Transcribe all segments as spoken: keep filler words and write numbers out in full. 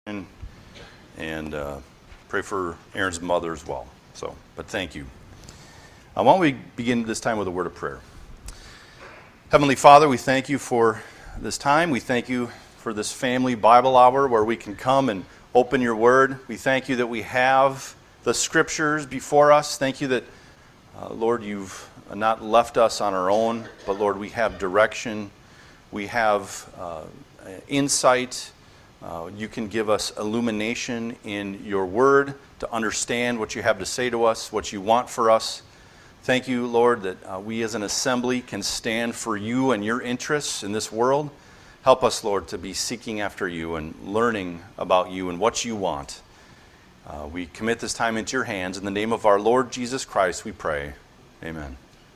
and uh, pray for Aaron's mother as well. So, but thank you. Uh, why don't we begin this time with a word of prayer? Heavenly Father, we thank you for this time. We thank you for this family Bible hour where we can come and open your word. We thank you that we have the scriptures before us. Thank you that, uh, Lord, you've not left us on our own, but Lord, we have direction. We have uh, insight. Uh, you can give us illumination in your word to understand what you have to say to us, what you want for us. Thank you, Lord, that uh, we as an assembly can stand for you and your interests in this world. Help us, Lord, to be seeking after you and learning about you and what you want. Uh, we commit this time into your hands. In the name of our Lord Jesus Christ, we pray. Amen.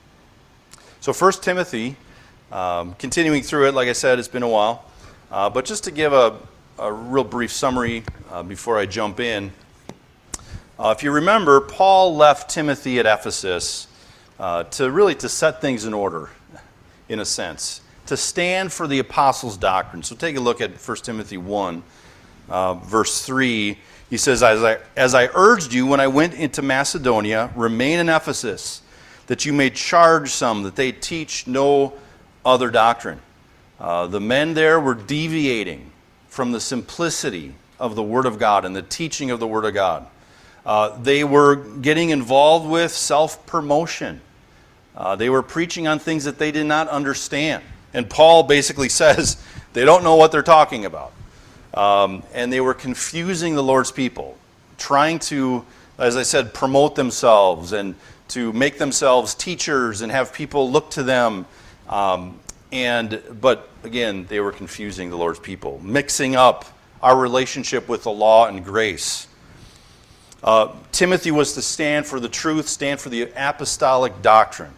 So First Timothy, um, continuing through it, like I said, it's been a while. Uh, but just to give a A real brief summary uh, before I jump in. Uh, if you remember, Paul left Timothy at Ephesus uh, to really to set things in order, in a sense, to stand for the apostles' doctrine. So take a look at First Timothy one, uh, verse three. He says, as I, as I urged you when I went into Macedonia, remain in Ephesus, that you may charge some that they teach no other doctrine. Uh, the men there were deviating from the simplicity of the Word of God and the teaching of the Word of God. Uh, they were getting involved with self-promotion. Uh, they were preaching on things that they did not understand. And Paul basically says they don't know what they're talking about. Um, and they were confusing the Lord's people, trying to, as I said, promote themselves and to make themselves teachers and have people look to them. Um, And but again, they were confusing the Lord's people, mixing up our relationship with the law and grace. Uh, Timothy was to stand for the truth, stand for the apostolic doctrine,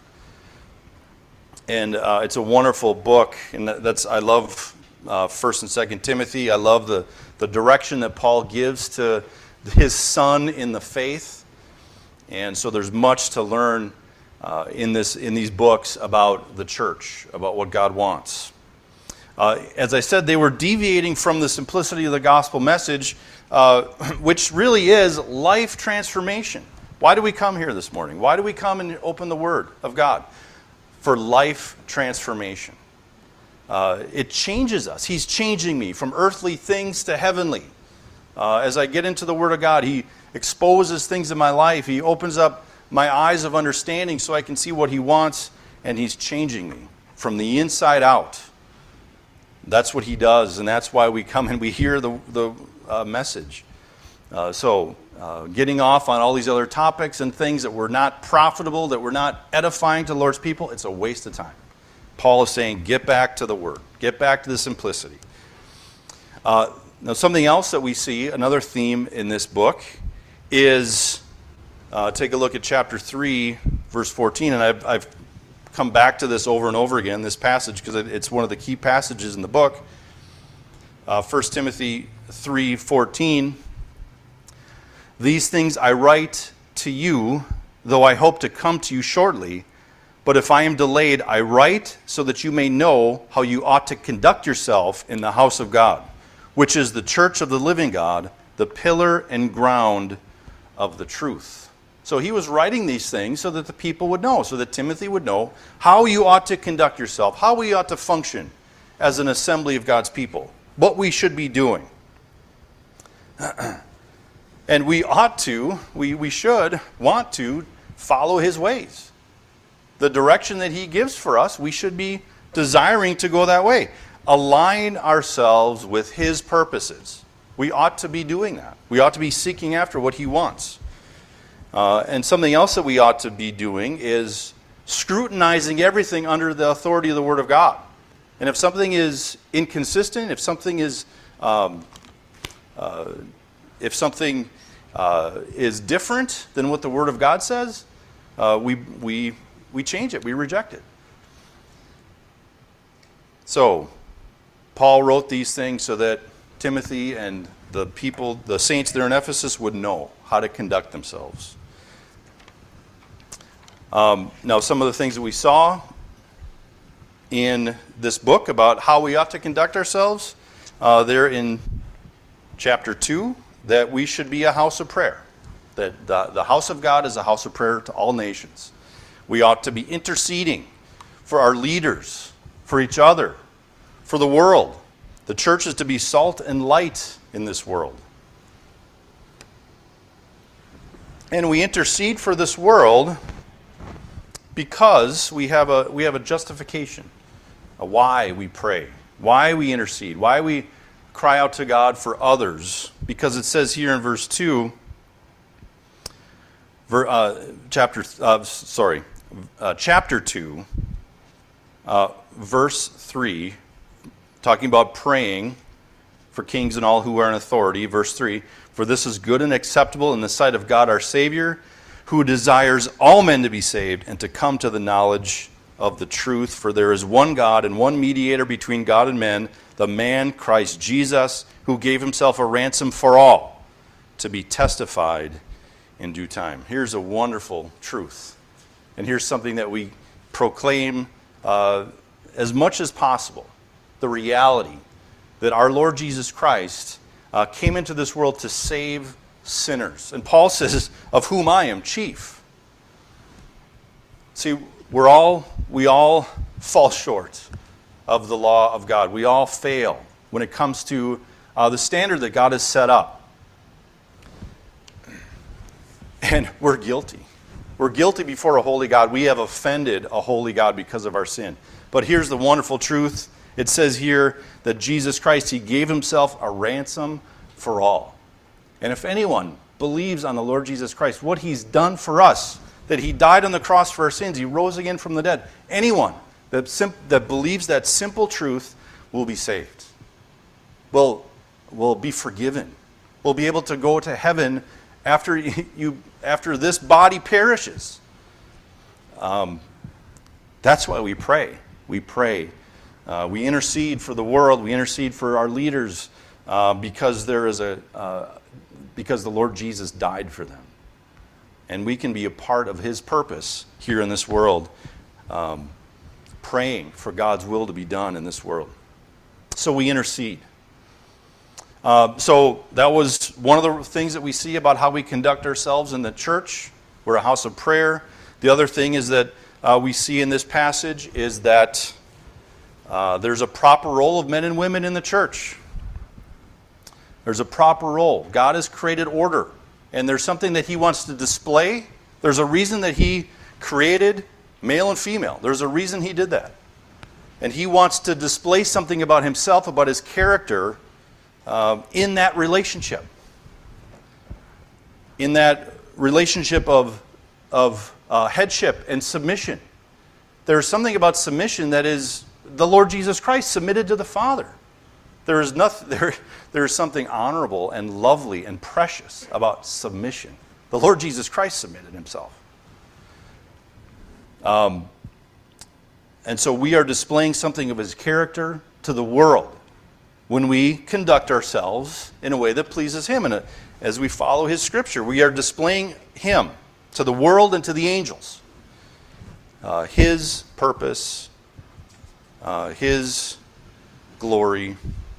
and uh, it's a wonderful book. And that's I love uh, First and Second Timothy. I love the the direction that Paul gives to his son in the faith, and so there's much to learn Uh, in this in these books about the church, about what God wants. Uh, as I said, they were deviating from the simplicity of the gospel message, uh, which really is life transformation. Why do we come here this morning? Why do we come and open the Word of God? For life transformation. Uh, it changes us. He's changing me from earthly things to heavenly. Uh, as I get into the Word of God, He exposes things in my life. He opens up my eyes of understanding so I can see what He wants, and He's changing me from the inside out. That's what He does, and that's why we come and we hear the, the uh, message. Uh, so uh, getting off on all these other topics and things that were not profitable, that were not edifying to the Lord's people, it's a waste of time. Paul is saying, get back to the Word. Get back to the simplicity. Uh, now, something else that we see, another theme in this book, is... Uh, take a look at chapter three, verse fourteen, and I've, I've come back to this over and over again, this passage, because it, it's one of the key passages in the book. Uh, First Timothy three fourteen, these things I write to you, though I hope to come to you shortly, but if I am delayed, I write so that you may know how you ought to conduct yourself in the house of God, which is the church of the living God, the pillar and ground of the truth. So he was writing these things so that the people would know, so that Timothy would know how you ought to conduct yourself, how we ought to function as an assembly of God's people, what we should be doing. And we ought to, we, we should want to follow his ways. The direction that he gives for us, we should be desiring to go that way. Align ourselves with his purposes. We ought to be doing that. We ought to be seeking after what he wants. Uh, and something else that we ought to be doing is scrutinizing everything under the authority of the Word of God. And if something is inconsistent, if something is, um, uh, if something uh, is different than what the Word of God says, uh, we we we change it, we reject it. So, Paul wrote these things so that Timothy and the people, the saints there in Ephesus, would know how to conduct themselves. Um, now, some of the things that we saw in this book about how we ought to conduct ourselves, uh, there in chapter two, that we should be a house of prayer. That the, the house of God is a house of prayer to all nations. We ought to be interceding for our leaders, for each other, for the world. The church is to be salt and light in this world. And we intercede for this world because we have a we have a justification, a why we pray, why we intercede, why we cry out to God for others. Because it says here in verse two, ver, uh, chapter uh, sorry, uh, chapter two, uh, verse three, talking about praying for kings and all who are in authority. Verse three, for this is good and acceptable in the sight of God our Savior, who desires all men to be saved and to come to the knowledge of the truth. For there is one God and one mediator between God and men, the man Christ Jesus, who gave himself a ransom for all, to be testified in due time. Here's a wonderful truth. And here's something that we proclaim uh, as much as possible. The reality that our Lord Jesus Christ uh, came into this world to save sinners. And Paul says, of whom I am chief. See, we're all, we all fall short of the law of God. We all fail when it comes to uh, the standard that God has set up. And we're guilty. We're guilty before a holy God. We have offended a holy God because of our sin. But here's the wonderful truth. It says here that Jesus Christ, he gave himself a ransom for all. And if anyone believes on the Lord Jesus Christ, what he's done for us, that he died on the cross for our sins, he rose again from the dead, anyone that, sim- that believes that simple truth will be saved, will, will be forgiven, will be able to go to heaven after, you, after this body perishes. Um, that's why we pray. We pray. Uh, we intercede for the world. We intercede for our leaders uh, because there is a uh, because the Lord Jesus died for them, and we can be a part of his purpose here in this world, um, praying for God's will to be done in this world. So we intercede. Uh, so that was one of the things that we see about how we conduct ourselves in the church. We're a house of prayer. The other thing is that uh, we see in this passage is that Uh, there's a proper role of men and women in the church. There's a proper role. God has created order, and there's something that he wants to display. There's a reason that he created male and female. There's a reason he did that. And he wants to display something about himself, about his character, uh, in that relationship. In that relationship of, of uh, headship and submission. There's something about submission that is the Lord Jesus Christ submitted to the Father. There is nothing, there, there is something honorable and lovely and precious about submission. The Lord Jesus Christ submitted himself. Um, and so we are displaying something of his character to the world when we conduct ourselves in a way that pleases him. And as we follow his scripture, we are displaying him to the world and to the angels. Uh, his purpose, Uh, his glory.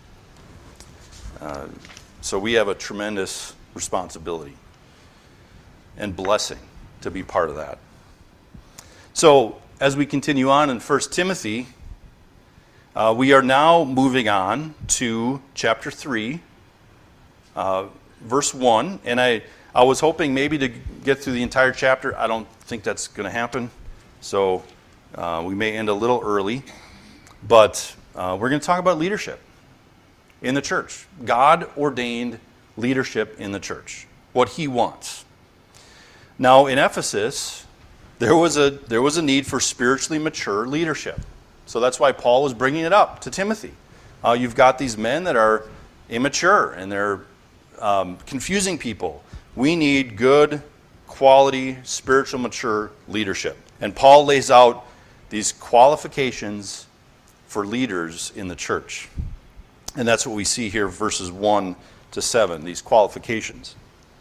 Uh, so we have a tremendous responsibility and blessing to be part of that. So as we continue on in First Timothy, uh, we are now moving on to chapter three, uh, verse one. And I, I was hoping maybe to get through the entire chapter. I don't think that's going to happen. So uh, we may end a little early. But uh, we're going to talk about leadership in the church. God-ordained leadership in the church. What he wants. Now, in Ephesus, there was a there was a need for spiritually mature leadership. So that's why Paul was bringing it up to Timothy. Uh, you've got these men that are immature and they're um, confusing people. We need good, quality, spiritual mature leadership. And Paul lays out these qualifications for leaders in the church. And that's what we see here, verses one to seven, these qualifications.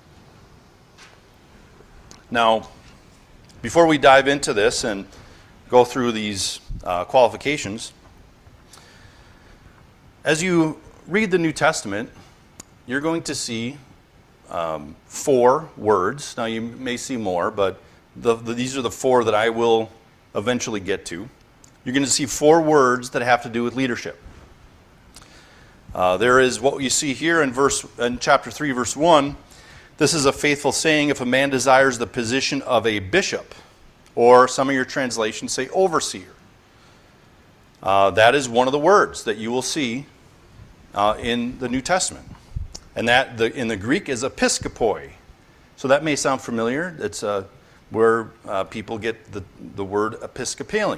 Now, before we dive into this and go through these uh, qualifications, as you read the New Testament, you're going to see um, four words. Now, you may see more, but the, the, these are the four that I will eventually get to. You're going to see four words that have to do with leadership. Uh, there is what you see here in verse in chapter three, verse one. This is a faithful saying, if a man desires the position of a bishop, or some of your translations say overseer. Uh, that is one of the words that you will see uh, in the New Testament. And that the, in the Greek is episkopoi. So that may sound familiar. It's uh, where uh, people get the, the word Episcopalian.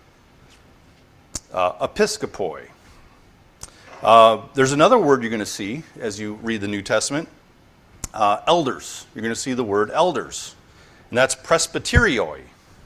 Uh, episkopoi. Uh, there's another word you're going to see as you read the New Testament. Uh, elders. You're going to see the word elders. And that's presbyterioi.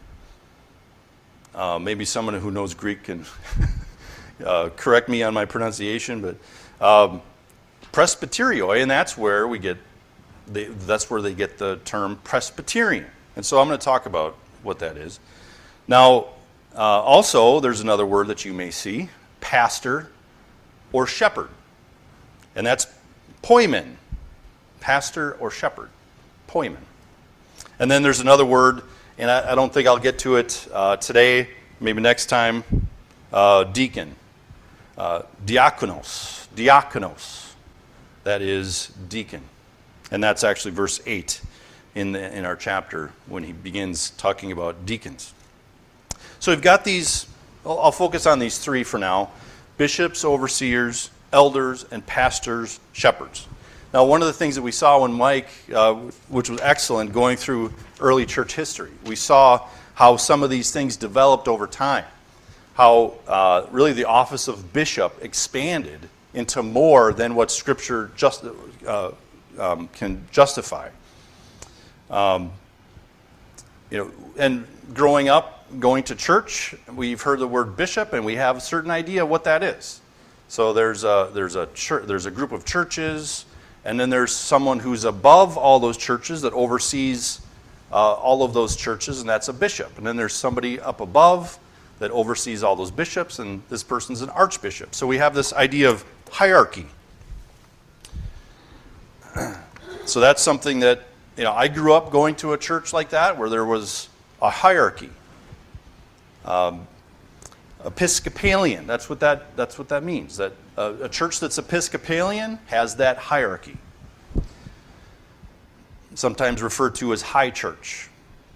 Uh, maybe someone who knows Greek can uh, correct me on my pronunciation, but um, presbyterioi, and that's where we get the, that's where they get the term Presbyterian. And so I'm going to talk about what that is. Now, uh, also, there's another word that you may see, pastor or shepherd, and that's poimen, pastor or shepherd, poimen. And then there's another word, and I, I don't think I'll get to it uh, today, maybe next time, uh, deacon, uh, diakonos, diakonos, that is deacon. And that's actually verse eight in, the, in our chapter when he begins talking about deacons. So we've got these, I'll, I'll focus on these three for now, bishops, overseers, elders, and pastors, shepherds. Now, one of the things that we saw when Mike, uh, which was excellent, going through early church history, we saw how some of these things developed over time, how uh, really the office of bishop expanded into more than what Scripture just uh, um, can justify. Um, you know, and growing up, going to church, we've heard the word bishop, and we have a certain idea what that is. So there's a there's a church, there's a group of churches. And then there's someone who's above all those churches that oversees uh, all of those churches, and that's a bishop. And then there's somebody up above that oversees all those bishops, and this person's an archbishop. So we have this idea of hierarchy. So that's something that, you know, I grew up going to a church like that where there was a hierarchy. Um, Episcopalian, that's what that that's what that means. That uh, a church that's Episcopalian has that hierarchy. Sometimes referred to as high church.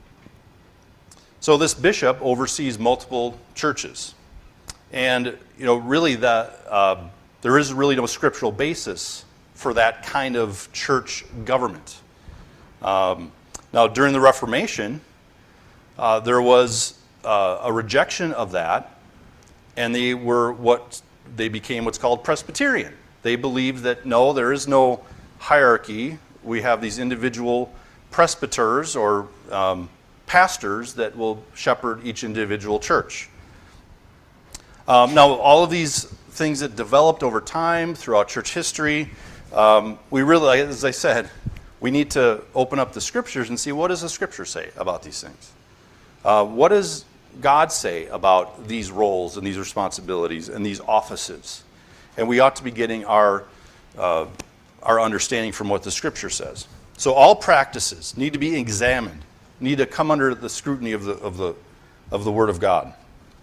So this bishop oversees multiple churches, and you know, really, the uh, there is really no scriptural basis for that kind of church government. Um, now, during the Reformation, uh, there was uh, a rejection of that. And they were what they became what's called Presbyterian. They believed that no, there is no hierarchy. We have these individual presbyters or um, pastors that will shepherd each individual church. Um, now, all of these things that developed over time throughout church history, um, we really, as I said, we need to open up the scriptures and see what does the scripture say about these things. Uh, what is God say about these roles and these responsibilities and these offices? And we ought to be getting our uh, our understanding from what the Scripture says. So all practices need to be examined, need to come under the scrutiny of the of the of the Word of God.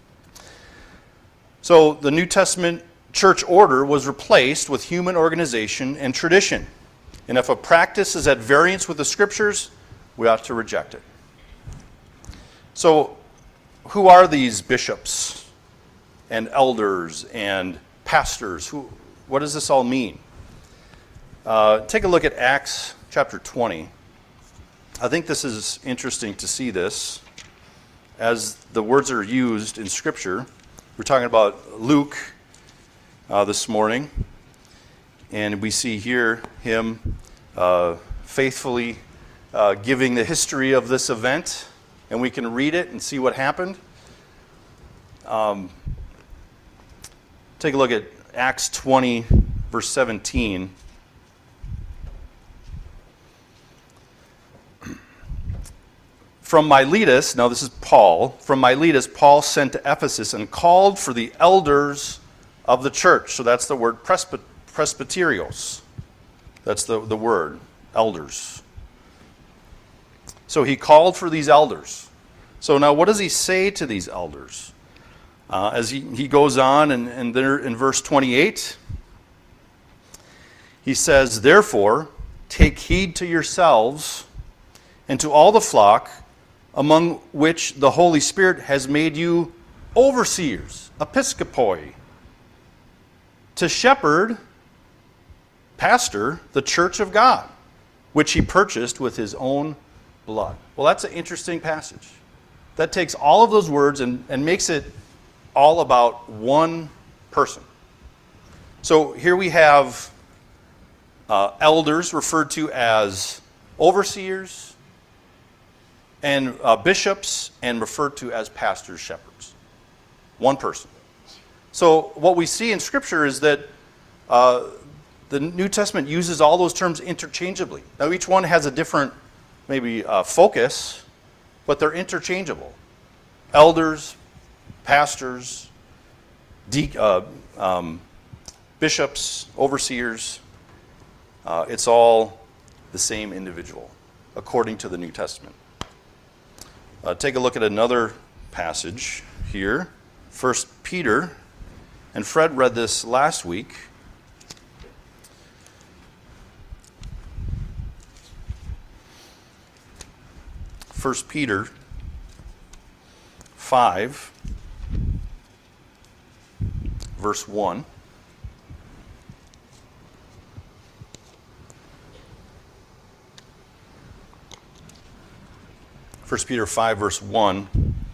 So the New Testament church order was replaced with human organization and tradition. And if a practice is at variance with the Scriptures, we ought to reject it. So who are these bishops and elders and pastors? Who, what does this all mean? Uh, take a look at Acts chapter twenty. I think this is interesting to see this as the words are used in Scripture. We're talking about Luke uh, this morning, and we see here him uh, faithfully uh, giving the history of this event. And we can read it and see what happened. Um, take a look at Acts twenty, verse seventeen. From Miletus, now this is Paul, from Miletus, Paul sent to Ephesus and called for the elders of the church. So that's the word presby- presbyterios. That's the, the word, elders. So he called for these elders. So now what does he say to these elders? Uh, as he, he goes on, and, and there in verse twenty-eight, he says, "Therefore, take heed to yourselves and to all the flock among which the Holy Spirit has made you overseers, episkopoi, to shepherd, pastor, the church of God, which he purchased with his own blood." Well, that's an interesting passage. That takes all of those words and, and makes it all about one person. So here we have uh, elders referred to as overseers, and uh, bishops, and referred to as pastors, shepherds. One person. So what we see in Scripture is that uh, the New Testament uses all those terms interchangeably. Now each one has a different maybe uh, focus, but they're interchangeable. Elders, pastors, de- uh, um, bishops, overseers, uh, it's all the same individual, according to the New Testament. Uh, take a look at another passage here. First Peter, and Fred read this last week. First Peter five, verse one. First Peter five, verse one.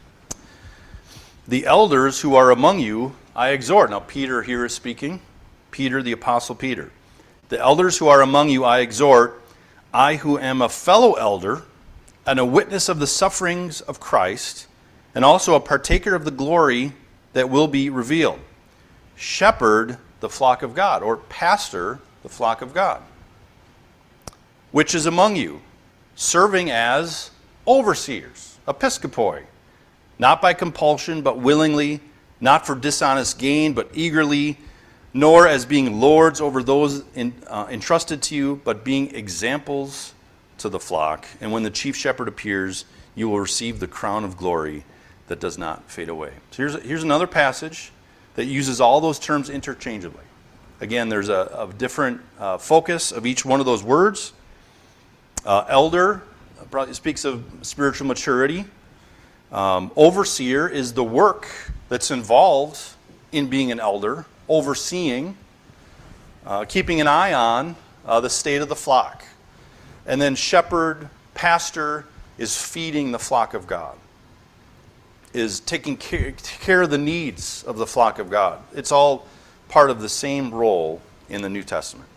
"The elders who are among you I exhort." Now Peter here is speaking. Peter, the Apostle Peter. "The elders who are among you I exhort, I who am a fellow elder and a witness of the sufferings of Christ, and also a partaker of the glory that will be revealed. Shepherd the flock of God," or pastor the flock of God, "which is among you, serving as overseers," episkopoi, "not by compulsion, but willingly, not for dishonest gain, but eagerly, nor as being lords over those in, uh, entrusted to you, but being examples to the flock. And when the chief shepherd appears, you will receive the crown of glory that does not fade away." So here's, here's another passage that uses all those terms interchangeably. Again, there's a, a different uh, focus of each one of those words. Uh, elder probably speaks of spiritual maturity. Um, overseer is the work that's involved in being an elder, overseeing, uh, keeping an eye on uh, the state of the flock. And then shepherd, pastor, is feeding the flock of God, is taking care, care of the needs of the flock of God. It's all part of the same role in the New Testament.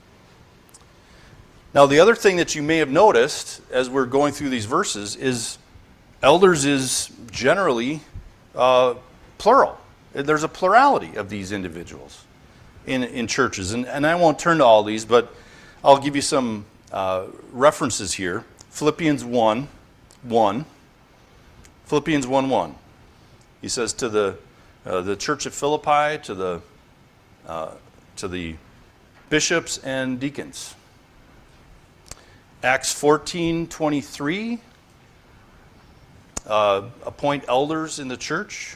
Now, the other thing that you may have noticed as we're going through these verses is elders is generally uh, plural. There's a plurality of these individuals in, in churches. And, and I won't turn to all these, but I'll give you some uh, references here. Philippians one, one. Philippians one, one. He says to the uh, the church of Philippi, to the uh, to the bishops and deacons. Acts fourteen, twenty-three. Uh, appoint elders in the church.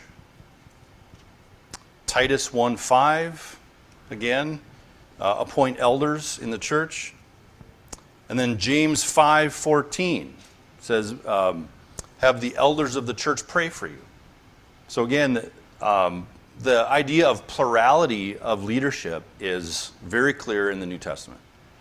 Titus one, five. Again, uh, appoint elders in the church. And then James five, fourteen says, um, have the elders of the church pray for you. So again, um, the idea of plurality of leadership is very clear in the New Testament.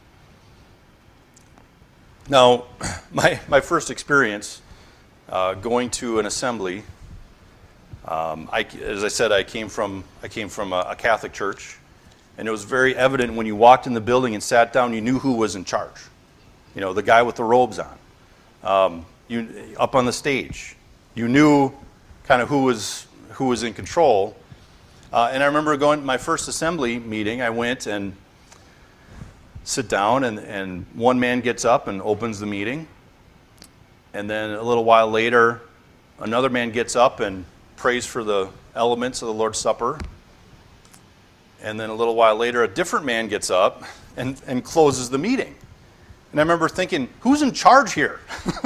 Now, my, my first experience uh, going to an assembly, um, I, as I said, I came from I came from a, a Catholic church, and it was very evident when you walked in the building and sat down, you knew who was in charge. You know, the guy with the robes on, um, you up on the stage. You knew kind of who was who was in control. Uh, and I remember going to my first assembly meeting. I went and sit down, and, and one man gets up and opens the meeting. And then a little while later, another man gets up and prays for the elements of the Lord's Supper. And then a little while later, a different man gets up and, and closes the meeting. And I remember thinking, who's in charge here?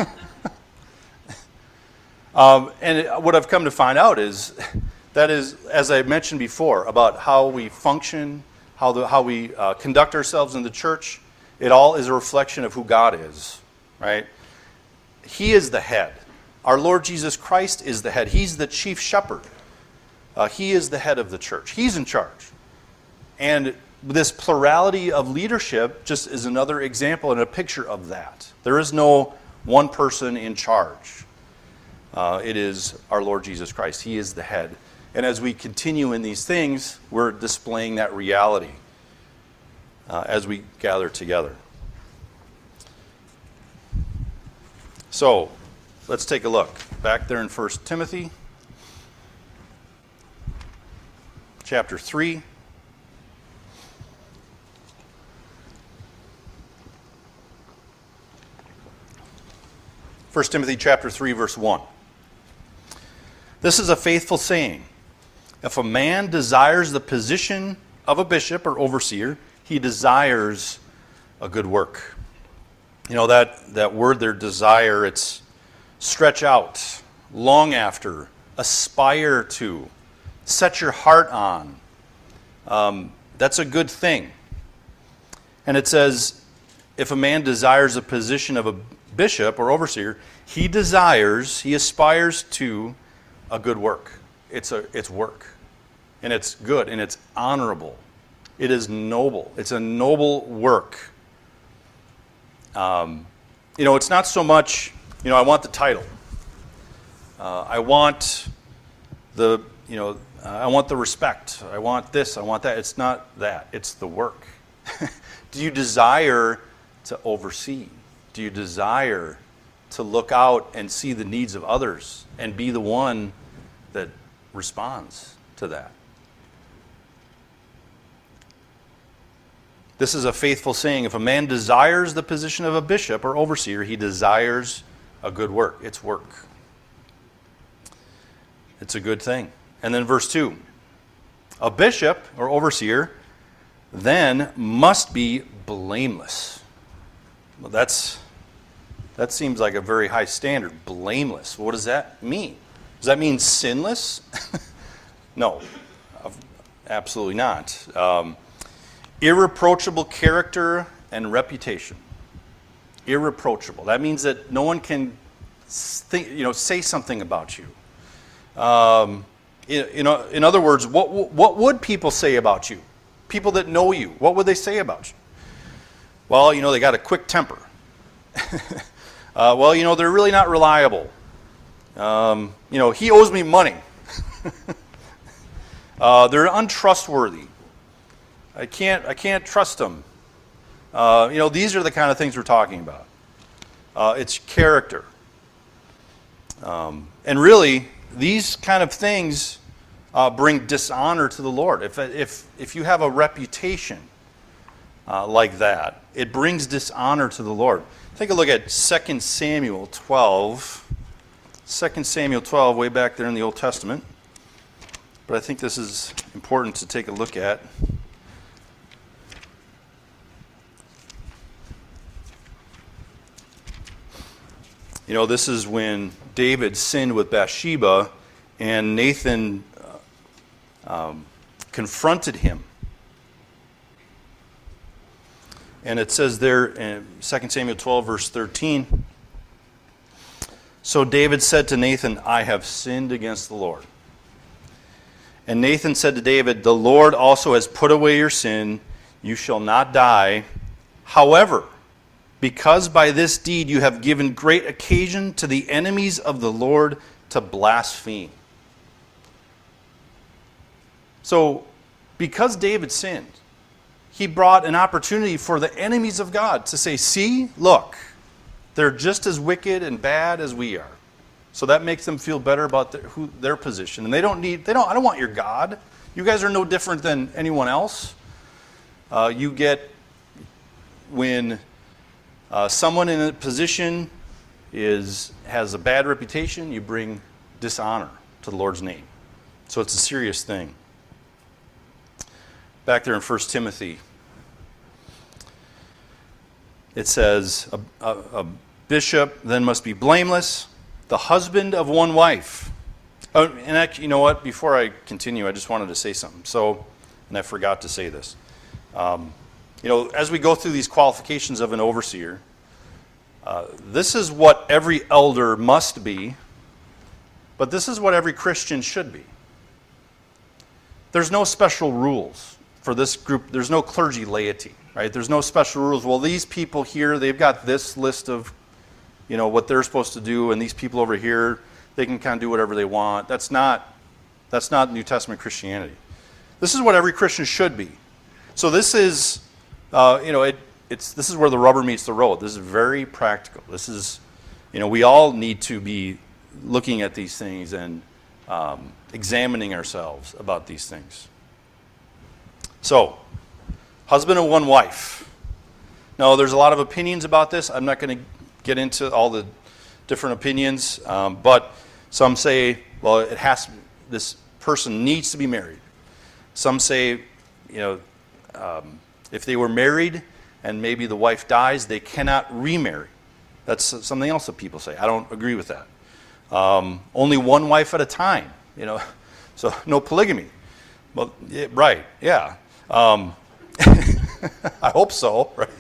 um, and it, what I've come to find out is that is, as I mentioned before, about how we function, how, the, how we uh, conduct ourselves in the church. It all is a reflection of who God is, right? He is the head. Our Lord Jesus Christ is the head. He's the chief shepherd. Uh, he is the head of the church. He's in charge. And this plurality of leadership just is another example and a picture of that. There is no one person in charge. Uh, it is our Lord Jesus Christ. He is the head. And as we continue in these things, we're displaying that reality uh, as we gather together. So, let's take a look. Back there in First Timothy, chapter three. First Timothy chapter three, verse one. This is a faithful saying. If a man desires the position of a bishop or overseer, he desires a good work. You know, that, that word there, desire, it's stretch out, long after, aspire to, set your heart on. Um, that's a good thing. And it says, if a man desires a position of a bishop or overseer, he desires, he aspires to a good work. It's a it's work. And it's good and it's honorable. It is noble. It's a noble work. Um, you know, it's not so much, you know, I want the title. Uh, I want the, you know, uh, I want the respect. I want this. I want that. It's not that. It's the work. Do you desire to oversee? Do you desire to look out and see the needs of others and be the one that responds to that? This is a faithful saying. If a man desires the position of a bishop or overseer, he desires a good work. It's work. It's a good thing. And then verse two. A bishop or overseer then must be blameless. Well, that's that seems like a very high standard. Blameless. What does that mean? Does that mean sinless? No, absolutely not. Um, irreproachable character and reputation. Irreproachable. That means that no one can think, you know, say something about you. Um, in, you know, in other words, what what would people say about you? People that know you, what would they say about you? Well, you know, they got a quick temper. uh, well, you know, they're really not reliable. Um, you know, he owes me money. uh, they're untrustworthy. I can't, I can't trust them. Uh, you know, these are the kind of things we're talking about. Uh, it's character. Um, and really, these kind of things uh, bring dishonor to the Lord. If, if, if you have a reputation uh, like that, it brings dishonor to the Lord. Take a look at Second Samuel twelve. Second Samuel twelve, way back there in the Old Testament. But I think this is important to take a look at. You know, this is when David sinned with Bathsheba, and Nathan uh, um, confronted him. And it says there in Second Samuel twelve, verse thirteen, so David said to Nathan, I have sinned against the Lord. And Nathan said to David, the Lord also has put away your sin. You shall not die. However, because by this deed you have given great occasion to the enemies of the Lord to blaspheme. So, because David sinned, he brought an opportunity for the enemies of God to say, see, look, they're just as wicked and bad as we are. So that makes them feel better about their, who, their position. And they don't need, they don't, I don't want your God. You guys are no different than anyone else. Uh, you get, when uh, someone in a position is has a bad reputation, you bring dishonor to the Lord's name. So it's a serious thing. Back there in First Timothy, it says, a, a, a bishop then must be blameless, the husband of one wife. Oh, and actually, you know what? Before I continue, I just wanted to say something. So, and I forgot to say this. Um, you know, as we go through these qualifications of an overseer, uh, this is what every elder must be, but this is what every Christian should be. There's no special rules for this group. There's no clergy laity, right? There's no special rules. Well, these people here, they've got this list of, you know, what they're supposed to do, and these people over here, they can kind of do whatever they want. That's not, that's not New Testament Christianity. This is what every Christian should be. So this is, uh, you know, it, it's this is where the rubber meets the road. This is very practical. This is, you know, we all need to be looking at these things and um, examining ourselves about these things. So, husband and one wife. Now, there's a lot of opinions about this. I'm not going to get into all the different opinions, um, but some say, well, it has this person needs to be married. Some say, you know, um, if they were married and maybe the wife dies, they cannot remarry. That's something else that people say. I don't agree with that. Um, only one wife at a time, you know, so no polygamy. Well, yeah, right, yeah. Um, I hope so, right?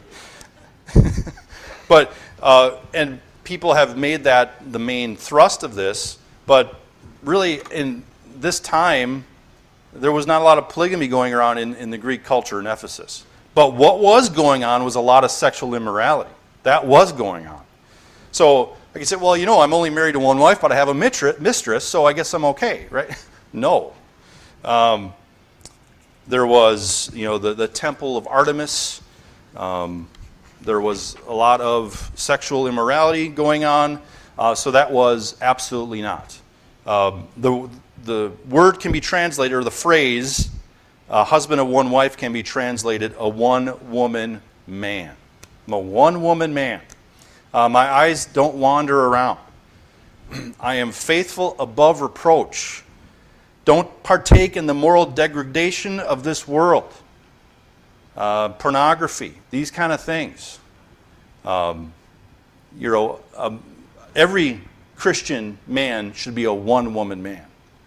But, uh, and people have made that the main thrust of this, but really in this time, there was not a lot of polygamy going around in, in the Greek culture in Ephesus. But what was going on was a lot of sexual immorality. That was going on. So, like I said, well, you know, I'm only married to one wife, but I have a mistress, so I guess I'm okay, right? No. Um, there was, you know, the, the temple of Artemis. Um, there was a lot of sexual immorality going on, uh, so that was absolutely not. Um, the, the word can be translated, or the phrase, uh, husband of one wife can be translated a one-woman man. I'm a one-woman man. Uh, my eyes don't wander around. I am faithful above reproach. Don't partake in the moral degradation of this world. Uh, pornography, these kind of things. Um, you know, um, every Christian man should be a one-woman man.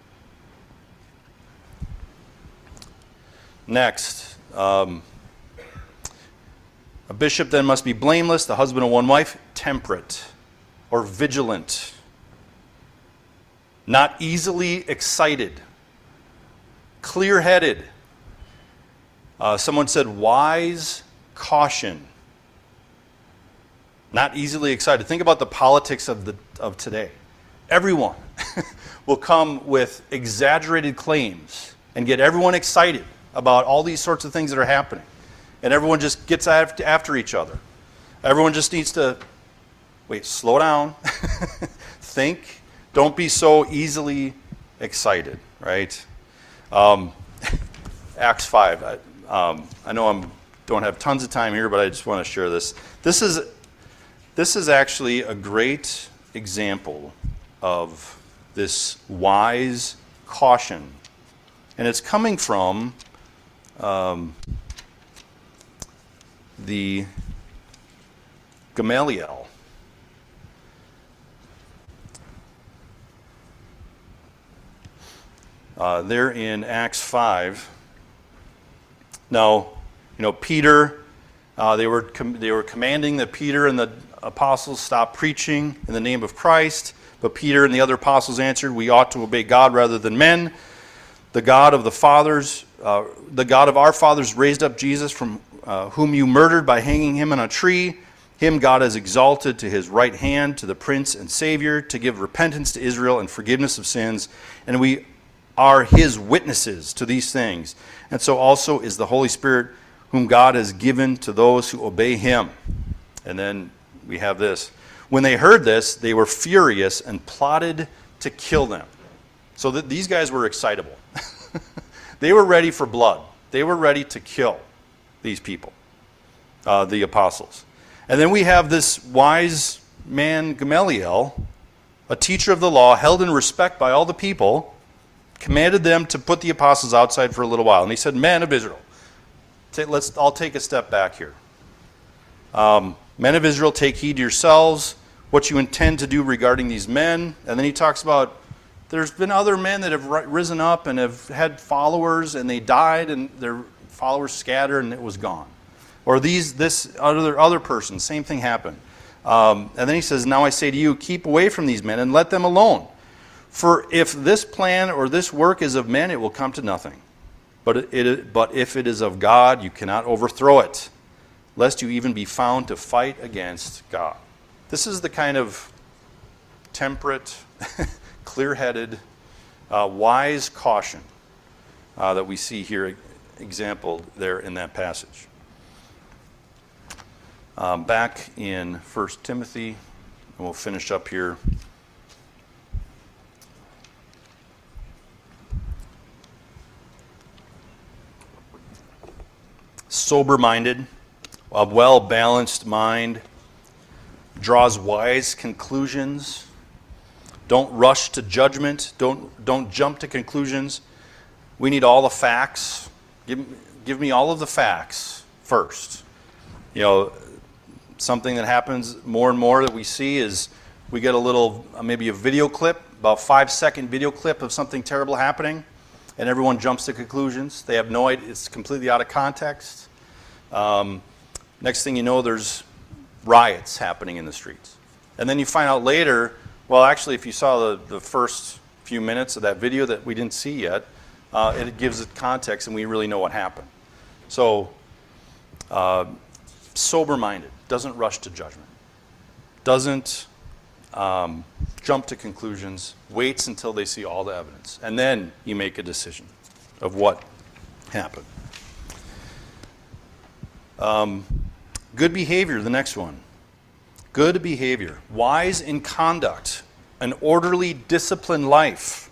Next, um, a bishop then must be blameless, the husband of one wife, temperate or vigilant, not easily excited, clear-headed. Uh, someone said wise caution, not easily excited. Think about the politics of the of today. Everyone will come with exaggerated claims and get everyone excited about all these sorts of things that are happening. And everyone just gets after each other. Everyone just needs to, wait, slow down, think, don't be so easily excited, right? Um, Acts five, I, um, I know I don't have tons of time here, but I just want to share this. This is, this is actually a great example of this wise caution. And it's coming from um, the Gamaliel. Uh, there in Acts five. Now, you know, Peter, uh, they were com- they were commanding that Peter and the apostles stop preaching in the name of Christ. But Peter and the other apostles answered, "We ought to obey God rather than men. The God of the fathers, uh, the God of our fathers raised up Jesus from uh, whom you murdered by hanging him on a tree. Him God has exalted to his right hand, to the Prince and Savior, to give repentance to Israel and forgiveness of sins. And we are his witnesses to these things. And so also is the Holy Spirit, whom God has given to those who obey him." And then we have this. When they heard this, they were furious and plotted to kill them. So that these guys were excitable. They were ready for blood. They were ready to kill these people, uh, the apostles. And then we have this wise man, Gamaliel, a teacher of the law, held in respect by all the people, commanded them to put the apostles outside for a little while. And he said, "Men of Israel, let's, I'll take a step back here. Um, Men of Israel, take heed to yourselves what you intend to do regarding these men. And then he talks about there's been other men that have risen up and have had followers, and they died, and their followers scattered, and it was gone. Or these, this other other person, same thing happened. Um, and then he says, now I say to you, keep away from these men and let them alone. For if this plan or this work is of men, it will come to nothing. But it, it, but if it is of God, you cannot overthrow it, lest you even be found to fight against God. This is the kind of temperate, clear-headed, uh, wise caution uh, that we see here exampled there in that passage. Um, back in First Timothy, and we'll finish up here. Sober-minded, a well-balanced mind, draws wise conclusions. Don't rush to judgment. Don't, don't jump to conclusions. We need all the facts. Give, give me all of the facts first. You know, something that happens more and more that we see is we get a little, uh, maybe a video clip, about five second video clip of something terrible happening, and everyone jumps to conclusions. They have no idea, it's completely out of context. Um, next thing you know, there's riots happening in the streets. And then you find out later, well, actually, if you saw the, the first few minutes of that video that we didn't see yet, uh, it gives it context and we really know what happened. So, uh, sober-minded, doesn't rush to judgment, doesn't um, jump to conclusions, waits until they see all the evidence, and then you make a decision of what happened. Um, good behavior, the next one. Good behavior, wise in conduct, an orderly, disciplined life,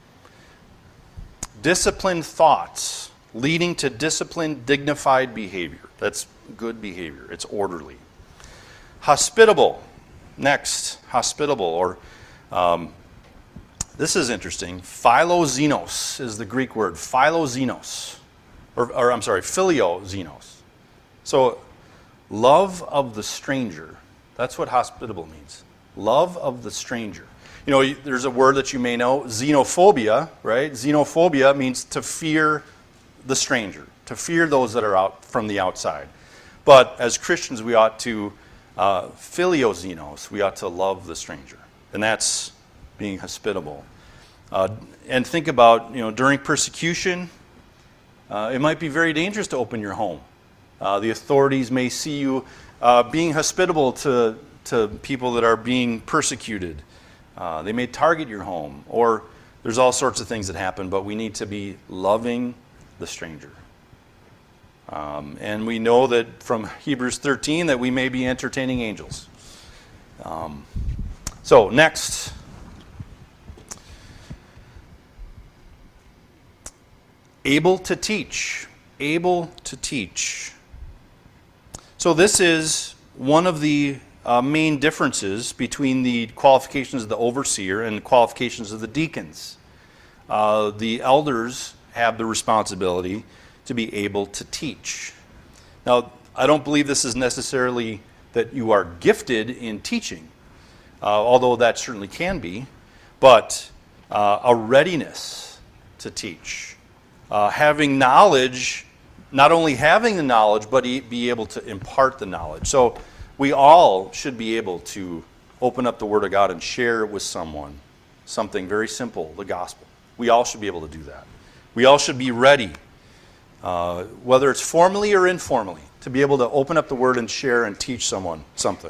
disciplined thoughts leading to disciplined, dignified behavior. That's good behavior. It's orderly. Hospitable. Next, hospitable, or um, this is interesting. Philoxenos is the Greek word. Philoxenos, or, or I'm sorry, philioxenos. So, love of the stranger. That's what hospitable means. Love of the stranger. You know, there's a word that you may know, xenophobia, right? Xenophobia means to fear the stranger, to fear those that are out from the outside. But as Christians, we ought to uh, philioxenos, we ought to love the stranger. And that's being hospitable. Uh, and think about, you know, during persecution, uh, it might be very dangerous to open your home. Uh, the authorities may see you uh, being hospitable to, to people that are being persecuted. Uh, they may target your home, or there's all sorts of things that happen, but we need to be loving the stranger. Um, and we know that from Hebrews thirteen that we may be entertaining angels. Um, so, next. Able to teach. Able to teach. So this is one of the uh, main differences between the qualifications of the overseer and the qualifications of the deacons. Uh, the elders have the responsibility to be able to teach. Now, I don't believe this is necessarily that you are gifted in teaching, uh, although that certainly can be, but uh, a readiness to teach. Uh, having knowledge, not only having the knowledge, but be able to impart the knowledge. So we all should be able to open up the Word of God and share with someone something very simple, the gospel. We all should be able to do that. We all should be ready, uh, whether it's formally or informally, to be able to open up the Word and share and teach someone something.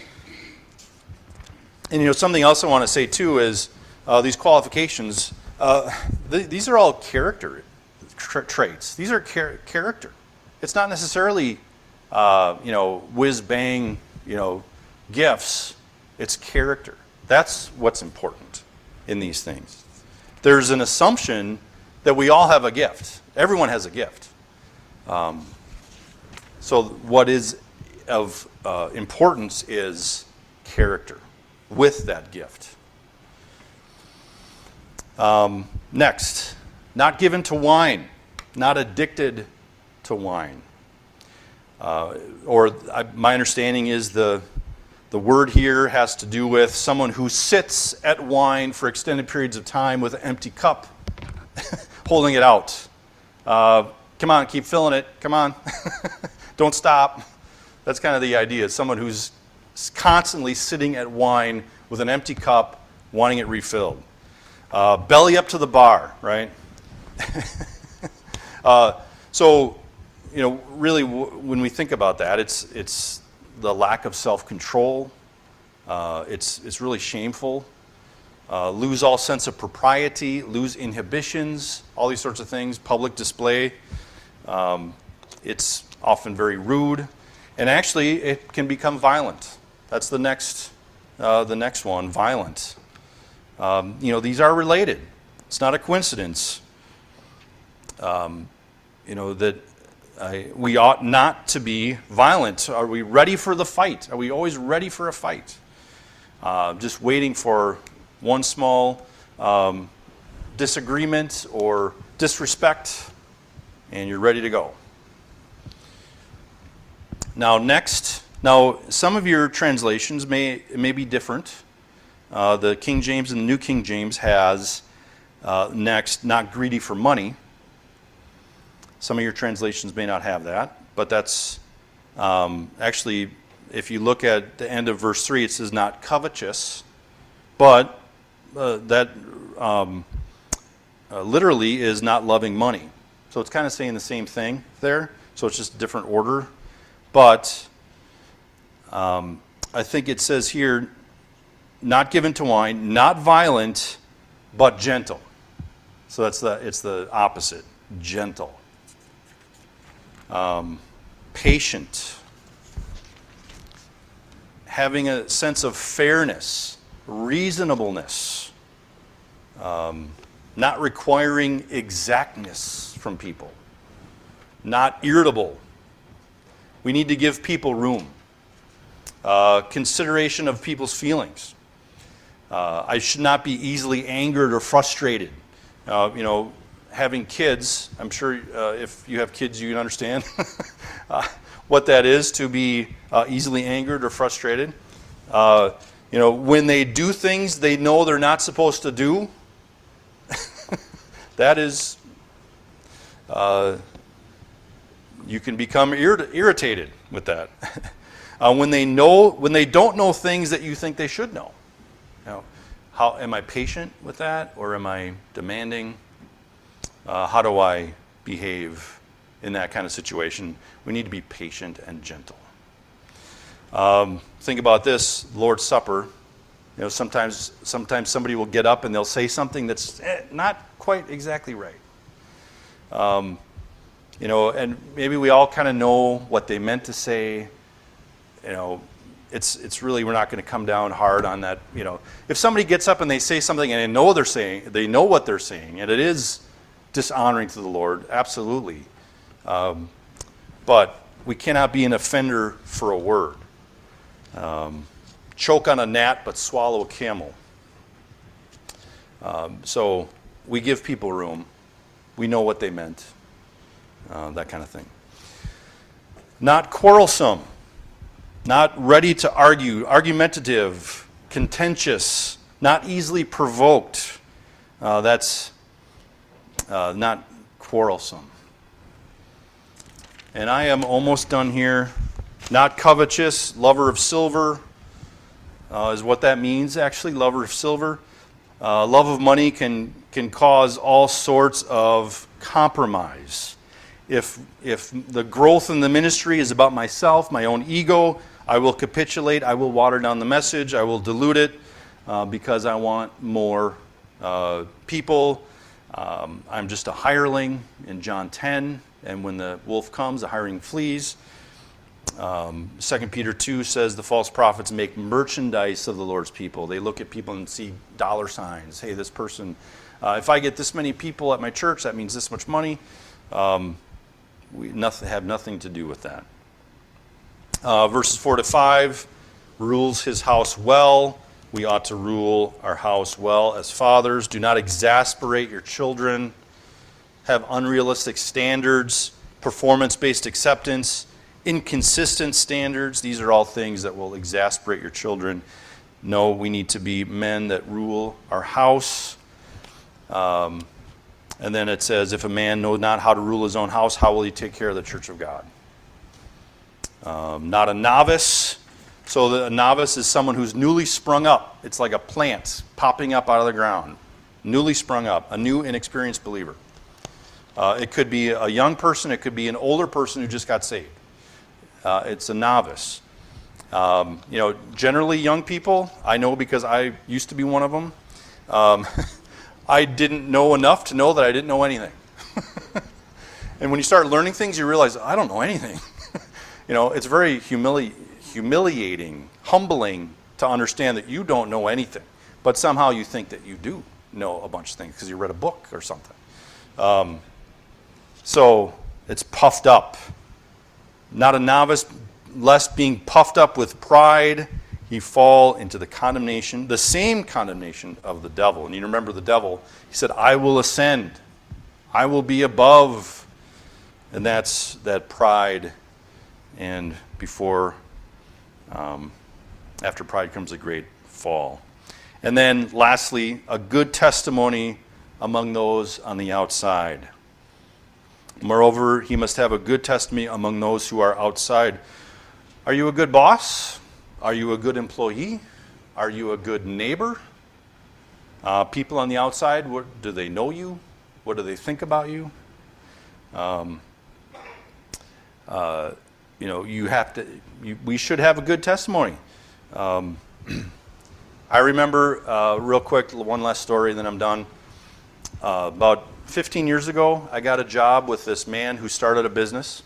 And you know, something else I want to say too is uh, these qualifications, uh, th- these are all character tra- traits. These are char- character. It's not necessarily, uh, you know, whiz-bang, you know, gifts. It's character. That's what's important in these things. There's an assumption that we all have a gift. Everyone has a gift. Um, so what is of uh, importance is character with that gift. Um, next, not given to wine, not addicted to wine. Uh, or I, my understanding is the the word here has to do with someone who sits at wine for extended periods of time with an empty cup, holding it out. Uh, come on, keep filling it. Come on. Don't stop. That's kind of the idea. Someone who's constantly sitting at wine with an empty cup, wanting it refilled. Uh, belly up to the bar, right? uh, so, you know, really, w- when we think about that, it's it's the lack of self-control. Uh, it's it's really shameful. Uh, lose all sense of propriety, lose inhibitions, all these sorts of things. Public display. Um, it's often very rude, and actually, it can become violent. That's the next uh, the next one, violent. Um, you know, these are related. It's not a coincidence. Um, you know, that I, we ought not to be violent. Are we ready for the fight? Are we always ready for a fight? Uh, just waiting for one small um, disagreement or disrespect, and you're ready to go. Now, next, now some of your translations may may be different. Uh, the King James and the New King James has uh, next, not greedy for money. Some of your translations may not have that, but that's um, actually, if you look at the end of verse three, it says not covetous, but uh, that um, uh, literally is not loving money. So it's kind of saying the same thing there, so it's just a different order. But um, I think it says here, not given to wine, not violent, but gentle. So that's the it's the opposite, gentle. Um, patient. Having a sense of fairness, reasonableness. Um, not requiring exactness from people. Not irritable. We need to give people room. Uh, consideration of people's feelings. Uh, I should not be easily angered or frustrated. Uh, you know, having kids, I'm sure uh, if you have kids, you can understand uh, what that is to be uh, easily angered or frustrated. Uh, you know, when they do things they know they're not supposed to do, that is, uh, you can become irrit- irritated with that. uh, when they know, when they don't know things that you think they should know. You know, how am I patient with that, or am I demanding? Uh, how do I behave in that kind of situation? We need to be patient and gentle. Um, think about this, Lord's Supper. You know, sometimes sometimes somebody will get up and they'll say something that's eh, not quite exactly right. Um, you know, and maybe we all kind of know what they meant to say. You know, it's it's really, we're not going to come down hard on that. You know, if somebody gets up and they say something and they know they're saying, they know what they're saying, and it is dishonoring to the Lord, absolutely. Um, but we cannot be an offender for a word. Um, choke on a gnat, but swallow a camel. Um, so we give people room. We know what they meant. Uh, that kind of thing. Not quarrelsome. Not ready to argue. Argumentative. Contentious. Not easily provoked. Uh, that's uh, not quarrelsome. And I am almost done here. Not covetous. Lover of silver uh, is what that means, actually. Lover of silver. Uh, love of money can, can cause all sorts of compromise. If if the growth in the ministry is about myself, my own ego, I will capitulate, I will water down the message, I will dilute it uh, because I want more uh, people. Um, I'm just a hireling in John ten, and when the wolf comes, the hireling flees. Um, Second Peter two says the false prophets make merchandise of the Lord's people. They look at people and see dollar signs. Hey, this person, uh, if I get this many people at my church, that means this much money. Um, we nothing, have nothing to do with that. Uh, verses four to five, rules his house well. We ought to rule our house well as fathers. Do not exasperate your children. Have unrealistic standards, performance-based acceptance, inconsistent standards. These are all things that will exasperate your children. No, we need to be men that rule our house. Um, and then it says, if a man know not how to rule his own house, how will he take care of the church of God? Um, not a novice. So the, a novice is someone who's newly sprung up. It's like a plant popping up out of the ground. Newly sprung up, a new inexperienced believer. Uh, it could be a young person. It could be an older person who just got saved. Uh, it's a novice. Um, you know, generally young people, I know because I used to be one of them. Um, I didn't know enough to know that I didn't know anything. And when you start learning things, you realize, I don't know anything. You know, it's very humili- humiliating, humbling to understand that you don't know anything, but somehow you think that you do know a bunch of things because you read a book or something. Um, so it's puffed up. Not a novice, lest being puffed up with pride, he fall into the condemnation, the same condemnation of the devil. And you remember the devil, he said, I will ascend. I will be above. And that's that pride. And before, um, after pride comes a great fall. And then lastly, a good testimony among those on the outside. Moreover, he must have a good testimony among those who are outside. Are you a good boss? Are you a good employee? Are you a good neighbor? Uh, people on the outside, what, do they know you? What do they think about you? Um, uh, you know, you have to. You, we should have a good testimony. Um, I remember, uh, real quick, one last story, then I'm done. Uh, about fifteen years ago, I got a job with this man who started a business.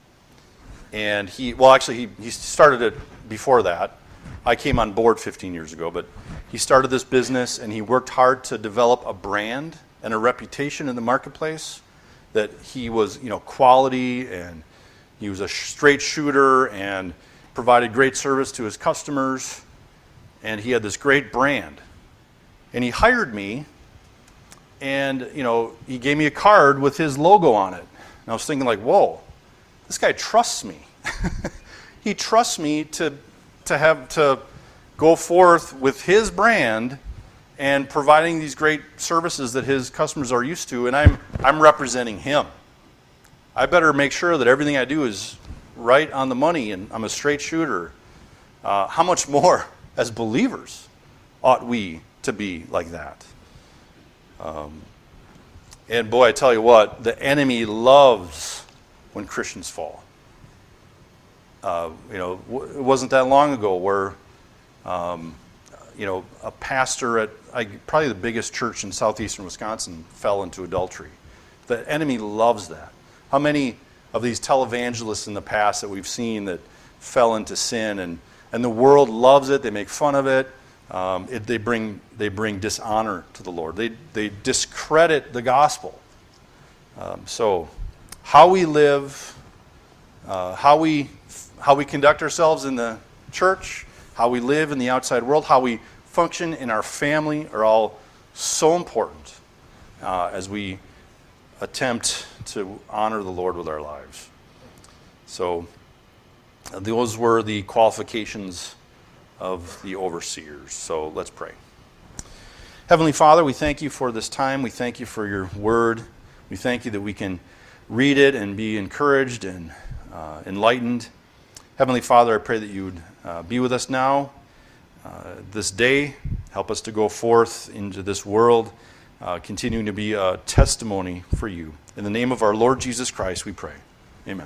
And he, well, actually, he, he started it before that. I came on board fifteen years ago, but he started this business and he worked hard to develop a brand and a reputation in the marketplace that he was, you know, quality, and he was a straight shooter and provided great service to his customers. And he had this great brand. And he hired me, and, you know, he gave me a card with his logo on it. And I was thinking, like, whoa, this guy trusts me. He trusts me to to have to go forth with his brand and providing these great services that his customers are used to, and I'm I'm representing him. I better make sure that everything I do is right on the money, and I'm a straight shooter. Uh, how much more as believers ought we to be like that? Um, and boy, I tell you what, the enemy loves when Christians fall. Uh, you know, w- it wasn't that long ago where, um, you know, a pastor at I, probably the biggest church in southeastern Wisconsin fell into adultery. The enemy loves that. How many of these televangelists in the past that we've seen that fell into sin, and, and the world loves it, they make fun of it, um, it they bring they bring dishonor to the Lord. They, they discredit the gospel. Um, so how we live, uh, how we how we conduct ourselves in the church, how we live in the outside world, how we function in our family are all so important uh, as we attempt to honor the Lord with our lives. So uh, those were the qualifications of the overseers. So let's pray. Heavenly Father, we thank you for this time. We thank you for your word. We thank you that we can read it and be encouraged and uh, enlightened. Heavenly Father, I pray that you would uh, be with us now, uh, this day. Help us to go forth into this world, uh, continuing to be a testimony for you. In the name of our Lord Jesus Christ, we pray. Amen.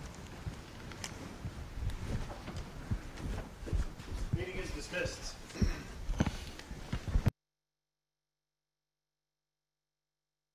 Meeting is dismissed.